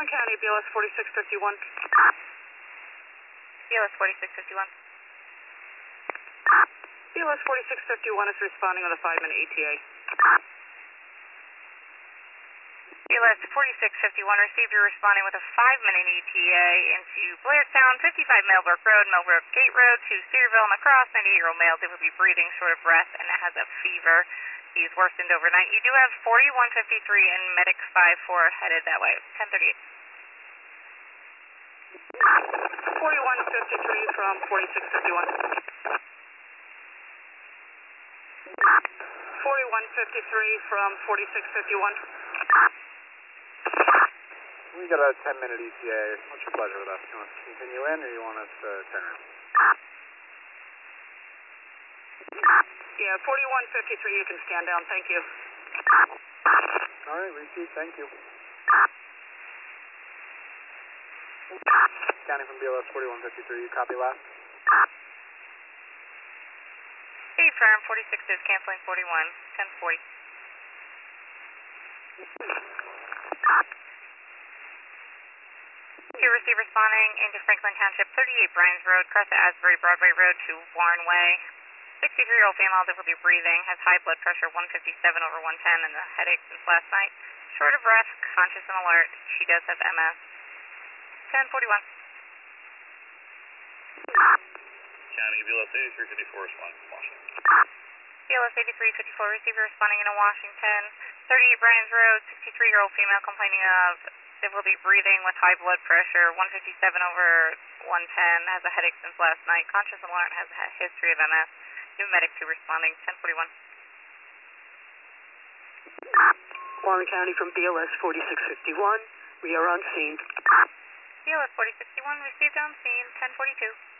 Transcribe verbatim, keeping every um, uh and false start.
Warren County, B L S forty-six fifty-one. B L S forty-six fifty-one. B L S forty-six fifty-one is responding with a five-minute E T A. B L S forty-six fifty-one received. You're responding with a five-minute E T A into Blairstown, fifty-five Millbrook Road, Millbrook Gate Road to Cedarville and across. ninety-eight-year-old male, they will be breathing, short of breath, and has a fever. He's worsened overnight. You do have forty-one fifty-three and Medic five four headed that way, ten thirty-eight. forty-one fifty-three from forty-six fifty-one. forty-one fifty-three from forty-six fifty-one. We got a ten minute E T A. What's your pleasure with us? Do you want us to continue in or do you want us to turn around? Yeah, forty-one fifty-three, you can stand down. Thank you. All right, repeat. Thank you. County from B L S forty-one fifty-three, you copy last? Hey, firm, forty-six is canceling forty-one, ten forty. You receive responding into Franklin Township, thirty-eight Bryan's Road, across the Asbury Broadway Road to Warren Way. sixty-three-year-old female, difficulty breathing, has high blood pressure, one fifty-seven over one ten, and a headache since last night. Short of breath, conscious and alert. She does have M S. ten forty-one. County, B L S eighty-three fifty-four responding from Washington. B L S eighty-three fifty-four receiver responding into Washington. thirty-eight Bryan's Road, sixty-three-year-old female complaining of difficulty breathing with high blood pressure, one fifty-seven over one ten, has a headache since last night, conscious and alert, has a history of M S. New Medic two responding, ten forty-one. Warren County from B L S forty-six fifty-one. We are on scene. B L S forty-six fifty-one received on scene, ten forty-two.